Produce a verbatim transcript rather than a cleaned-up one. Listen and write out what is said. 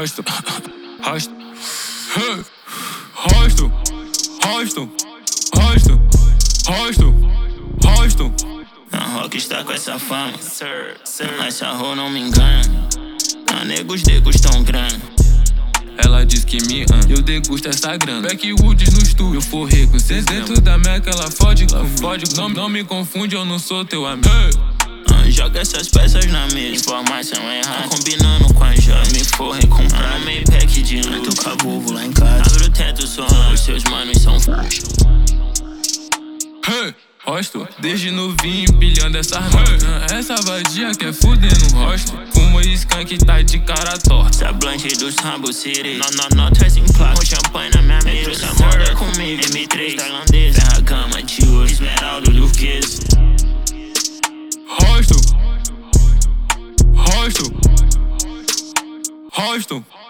rosto, rosto, rosto, rosto, rosto, rosto, rosto. A Rock está com essa fama, essa rua não me engana. A negos degustam grana. Ela diz que me ama, eu degusto essa grana. Backwoods no estúdio, eu forrei com cê dentro da meca, ela fode, ela fode. Não, não me confunde, eu não sou teu amigo. Ah, joga essas peças na mesa, informação errada, combinando com a joia. Me forrei comprando meio pack de luz. Tô com a Volvo lá em casa, abre o teto só, os seus manos são frouxos. Hey, rosto, desde novinho empilhando essas notas. Essa vadia quer fuder no rosto. Fuma skunk tá de cara torta. Essa blanche do Sambo City, nó, nó, nó, traz em placa. Com champanhe na minha mesa, essa moda comigo. M três tailandês, ferra cama de ouro, esmeralda, turquesa. Rosto, rosto, rosto.